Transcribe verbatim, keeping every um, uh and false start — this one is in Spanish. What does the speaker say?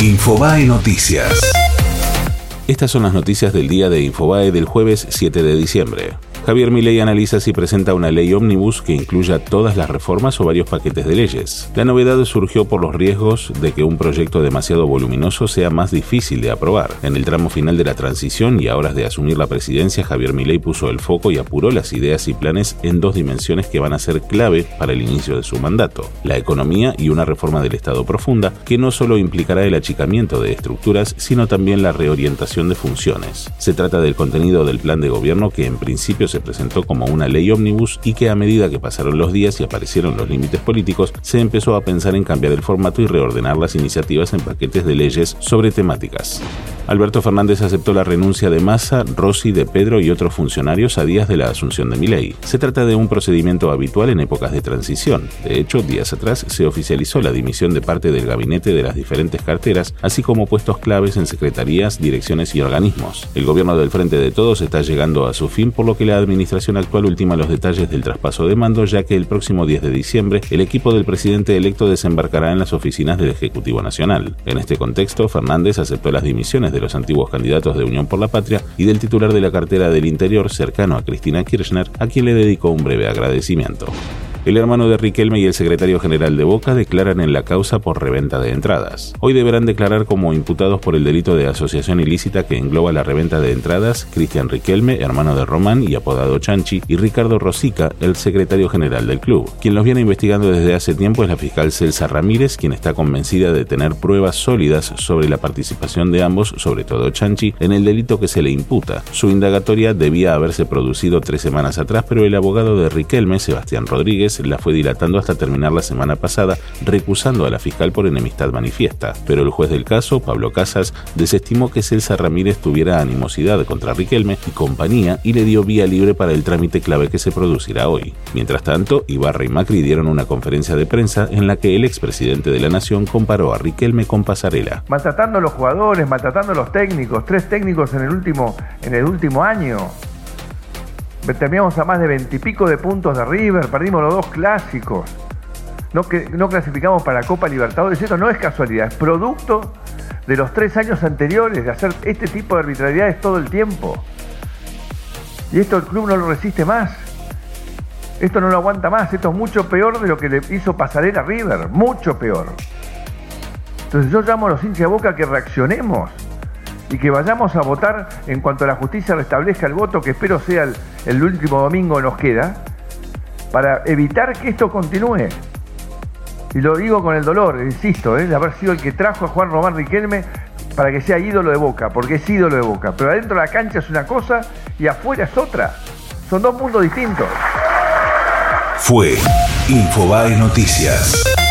Infobae Noticias. Estas son las noticias del día de Infobae del jueves siete de diciembre. Javier Milei analiza si presenta una ley ómnibus que incluya todas las reformas o varios paquetes de leyes. La novedad surgió por los riesgos de que un proyecto demasiado voluminoso sea más difícil de aprobar. En el tramo final de la transición y a horas de asumir la presidencia, Javier Milei puso el foco y apuró las ideas y planes en dos dimensiones que van a ser clave para el inicio de su mandato: la economía y una reforma del Estado profunda, que no solo implicará el achicamiento de estructuras, sino también la reorientación de funciones. Se trata del contenido del plan de gobierno que en principio se presentó como una ley ómnibus y que a medida que pasaron los días y aparecieron los límites políticos, se empezó a pensar en cambiar el formato y reordenar las iniciativas en paquetes de leyes sobre temáticas. Alberto Fernández aceptó la renuncia de Massa, Rossi, de Pedro y otros funcionarios a días de la asunción de Milei. Se trata de un procedimiento habitual en épocas de transición. De hecho, días atrás se oficializó la dimisión de parte del gabinete de las diferentes carteras, así como puestos claves en secretarías, direcciones y organismos. El gobierno del Frente de Todos está llegando a su fin, por lo que la administración actual ultima los detalles del traspaso de mando, ya que el próximo diez de diciembre el equipo del presidente electo desembarcará en las oficinas del Ejecutivo Nacional. En este contexto, Fernández aceptó las dimisiones de los antiguos candidatos de Unión por la Patria y del titular de la cartera del Interior, cercano a Cristina Kirchner, a quien le dedicó un breve agradecimiento. El hermano de Riquelme y el secretario general de Boca declaran en la causa por reventa de entradas. Hoy deberán declarar como imputados por el delito de asociación ilícita que engloba la reventa de entradas Cristian Riquelme, hermano de Román y apodado Chanchi, y Ricardo Rosica, el secretario general del club. Quien los viene investigando desde hace tiempo es la fiscal Celsa Ramírez, quien está convencida de tener pruebas sólidas sobre la participación de ambos, sobre todo Chanchi, en el delito que se le imputa. Su indagatoria debía haberse producido tres semanas atrás, pero el abogado de Riquelme, Sebastián Rodríguez, la fue dilatando hasta terminar la semana pasada, recusando a la fiscal por enemistad manifiesta. Pero el juez del caso, Pablo Casas, desestimó que Celsa Ramírez tuviera animosidad contra Riquelme y compañía y le dio vía libre para el trámite clave que se producirá hoy. Mientras tanto, Ibarra y Macri dieron una conferencia de prensa en la que el expresidente de la Nación comparó a Riquelme con Pasarela. Maltratando a los jugadores, maltratando a los técnicos, tres técnicos en el último, en el último año. Terminamos a más de veintipico de puntos de River, perdimos los dos clásicos, no, que, no clasificamos para la Copa Libertadores. Esto no es casualidad, es producto de los tres años anteriores de hacer este tipo de arbitrariedades todo el tiempo. Y esto el club no lo resiste más, esto no lo aguanta más, esto es mucho peor de lo que le hizo Pasarela a River, mucho peor. Entonces yo llamo a los hinchas de Boca a que reaccionemos y que vayamos a votar en cuanto la justicia restablezca el voto, que espero sea el, el último domingo que nos queda, para evitar que esto continúe. Y lo digo con el dolor, insisto, ¿eh? de haber sido el que trajo a Juan Román Riquelme para que sea ídolo de Boca, porque es ídolo de Boca. Pero adentro de la cancha es una cosa y afuera es otra. Son dos mundos distintos. Fue Infobae Noticias.